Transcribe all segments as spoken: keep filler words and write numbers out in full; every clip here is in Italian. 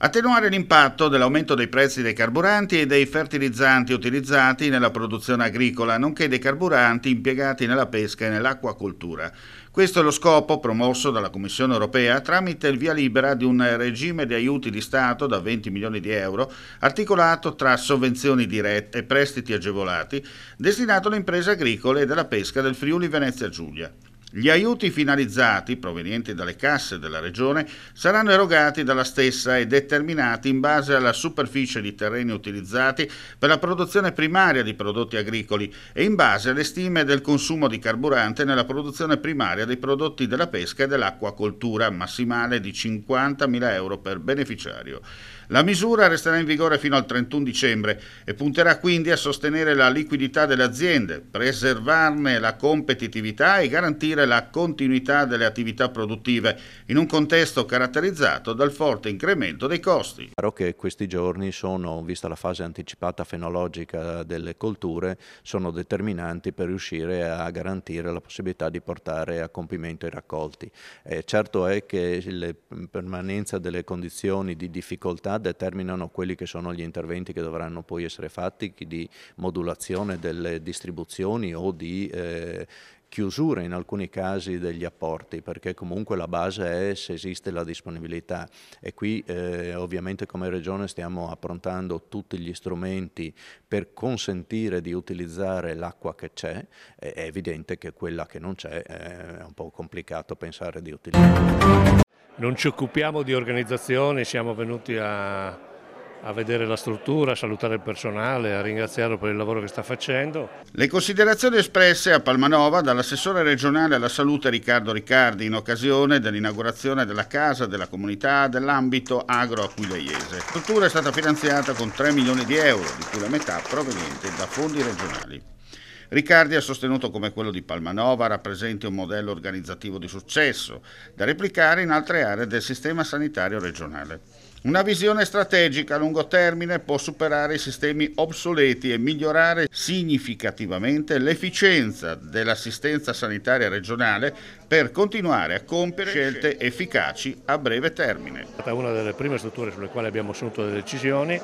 Attenuare l'impatto dell'aumento dei prezzi dei carburanti e dei fertilizzanti utilizzati nella produzione agricola, nonché dei carburanti impiegati nella pesca e nell'acquacoltura. Questo è lo scopo promosso dalla Commissione europea tramite il via libera di un regime di aiuti di Stato da venti milioni di euro, articolato tra sovvenzioni dirette e prestiti agevolati, destinato alle imprese agricole e della pesca del Friuli Venezia Giulia. Gli aiuti finalizzati, provenienti dalle casse della Regione, saranno erogati dalla stessa e determinati in base alla superficie di terreni utilizzati per la produzione primaria di prodotti agricoli e in base alle stime del consumo di carburante nella produzione primaria dei prodotti della pesca e dell'acquacoltura, massimale di cinquantamila euro per beneficiario. La misura resterà in vigore fino al trentuno dicembre e punterà quindi a sostenere la liquidità delle aziende, preservarne la competitività e garantire la continuità delle attività produttive in un contesto caratterizzato dal forte incremento dei costi. È chiaro che questi giorni sono, vista la fase anticipata fenologica delle colture, sono determinanti per riuscire a garantire la possibilità di portare a compimento i raccolti. Eh, certo è che la permanenza delle condizioni di difficoltà determinano quelli che sono gli interventi che dovranno poi essere fatti di modulazione delle distribuzioni o di eh, chiusura in alcuni casi degli apporti, perché comunque la base è se esiste la disponibilità e qui eh, ovviamente come Regione stiamo approntando tutti gli strumenti per consentire di utilizzare l'acqua che c'è. È evidente che quella che non c'è è un po' complicato pensare di utilizzarla. Non ci occupiamo di organizzazione, siamo venuti a, a vedere la struttura, a salutare il personale, a ringraziarlo per il lavoro che sta facendo. Le considerazioni espresse a Palmanova dall'assessore regionale alla salute Riccardo Riccardi in occasione dell'inaugurazione della Casa della Comunità dell'ambito agro-aquileiese. La struttura è stata finanziata con tre milioni di euro, di cui la metà proveniente da fondi regionali. Riccardi ha sostenuto come quello di Palmanova rappresenti un modello organizzativo di successo, da replicare in altre aree del sistema sanitario regionale. Una visione strategica a lungo termine può superare i sistemi obsoleti e migliorare significativamente l'efficienza dell'assistenza sanitaria regionale per continuare a compiere scelte efficaci a breve termine. È stata una delle prime strutture sulle quali abbiamo assunto delle decisioni,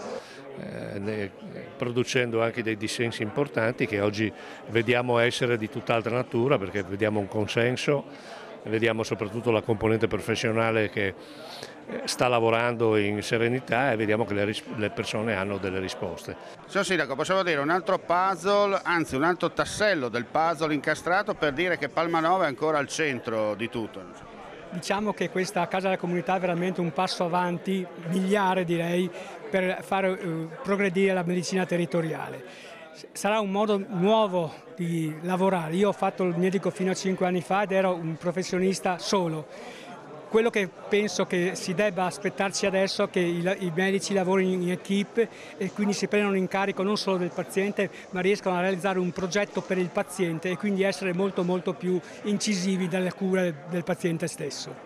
Eh, producendo anche dei dissensi importanti che oggi vediamo essere di tutt'altra natura, perché vediamo un consenso, vediamo soprattutto la componente professionale che sta lavorando in serenità e vediamo che le, le persone hanno delle risposte. Signor Sindaco, possiamo dire un altro puzzle, anzi un altro tassello del puzzle incastrato per dire che Palmanova è ancora al centro di tutto. Diciamo che questa Casa della Comunità è veramente un passo avanti, miliare direi, per far uh, progredire la medicina territoriale. Sarà un modo nuovo di lavorare. Io ho fatto il medico fino a cinque anni fa ed ero un professionista solo. Quello che penso che si debba aspettarci adesso è che i, i medici lavorino in equipe e quindi si prendano in carico non solo del paziente, ma riescano a realizzare un progetto per il paziente e quindi essere molto molto più incisivi nella cura del paziente stesso.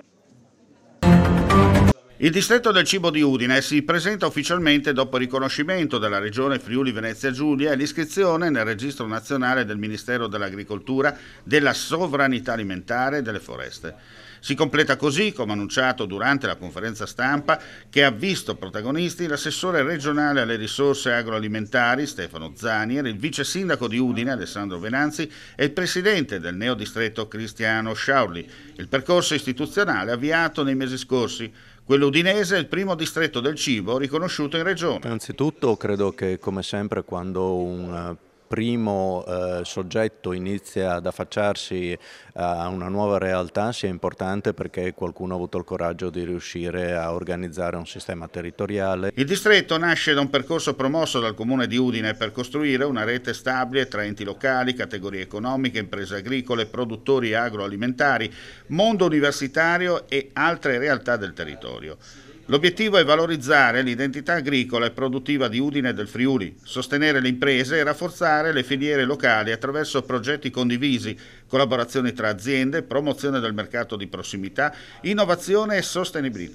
Il distretto del cibo di Udine si presenta ufficialmente dopo il riconoscimento della Regione Friuli Venezia Giulia e l'iscrizione nel registro nazionale del Ministero dell'Agricoltura, della Sovranità Alimentare e delle Foreste. Si completa così, come annunciato durante la conferenza stampa, che ha visto protagonisti l'assessore regionale alle risorse agroalimentari Stefano Zanier, il vice sindaco di Udine Alessandro Venanzi e il presidente del neodistretto Cristiano Sciaurli. Il percorso istituzionale avviato nei mesi scorsi. Quello udinese è il primo distretto del cibo riconosciuto in regione. Innanzitutto credo che come sempre quando un primo eh, soggetto inizia ad affacciarsi a una nuova realtà sia importante perché qualcuno ha avuto il coraggio di riuscire a organizzare un sistema territoriale. Il distretto nasce da un percorso promosso dal Comune di Udine per costruire una rete stabile tra enti locali, categorie economiche, imprese agricole, produttori agroalimentari, mondo universitario e altre realtà del territorio. L'obiettivo è valorizzare l'identità agricola e produttiva di Udine e del Friuli, sostenere le imprese e rafforzare le filiere locali attraverso progetti condivisi, collaborazioni tra aziende, promozione del mercato di prossimità, innovazione e sostenibilità.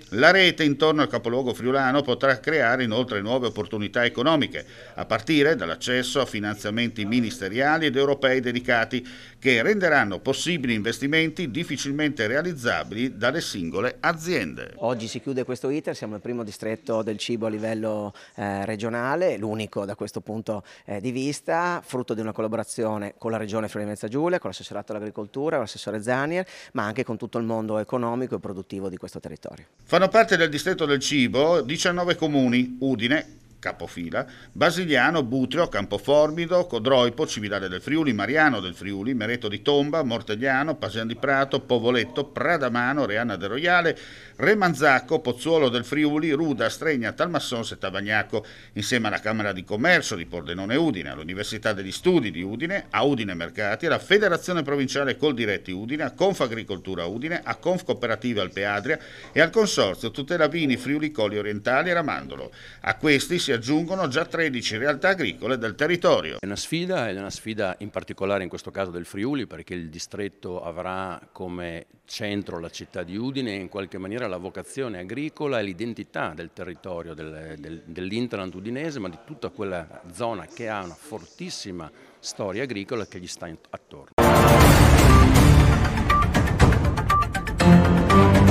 La rete intorno al capoluogo friulano potrà creare inoltre nuove opportunità economiche, a partire dall'accesso a finanziamenti ministeriali ed europei dedicati, che renderanno possibili investimenti difficilmente realizzabili dalle singole aziende. Oggi si chiude questo iter, siamo il primo distretto del cibo a livello eh, regionale, l'unico da questo punto eh, di vista, frutto di una collaborazione con la Regione Friuli Venezia Giulia, con l'assessorato all'agricoltura, con l'assessore Zanier, ma anche con tutto il mondo economico e produttivo di questo territorio. Fanno parte del distretto del cibo diciannove comuni: Udine, capofila, Basigliano, Butrio, Campoformido, Codroipo, Cividale del Friuli, Mariano del Friuli, Mereto di Tomba, Mortegliano, Pasian di Prato, Povoletto, Pradamano, Reana del Roiale, Remanzacco, Pozzuolo del Friuli, Ruda, Stregna, Talmassons e Tavagnacco, insieme alla Camera di Commercio di Pordenone Udine, all'Università degli Studi di Udine, a Udine Mercati, alla Federazione Provinciale Coldiretti Udine, a Confagricoltura Udine, a Conf Cooperative Alpe Adria e al Consorzio Tutela Vini Friuli Colli Orientali e Ramandolo. A questi si aggiungono già tredici realtà agricole del territorio. È una sfida, è una sfida in particolare in questo caso del Friuli, perché il distretto avrà come centro la città di Udine e in qualche maniera la vocazione agricola e l'identità del territorio del, del, dell'Interland udinese, ma di tutta quella zona che ha una fortissima storia agricola che gli sta attorno.